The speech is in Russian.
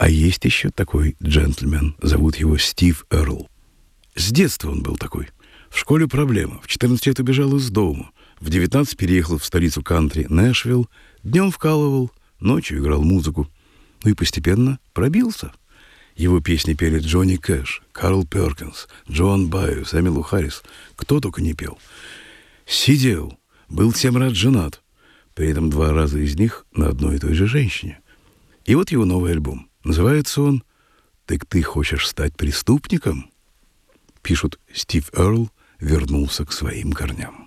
А есть еще такой джентльмен, зовут его Стив Эрл. С детства он был такой. В школе проблема. В 14 лет убежал из дома. В 19 переехал в столицу кантри Нэшвилл. Днем вкалывал, ночью играл музыку. Ну и постепенно пробился. Его песни пели Джонни Кэш, Карл Перкинс, Джоан Байес, Эмилу Харрис. Кто только не пел. Сидел, был 7 раз женат. При этом 2 раза из них на одной и той же женщине. И вот его новый альбом. Называется он «Так ты хочешь стать преступником?» Пишут, Стив Эрл вернулся к своим корням.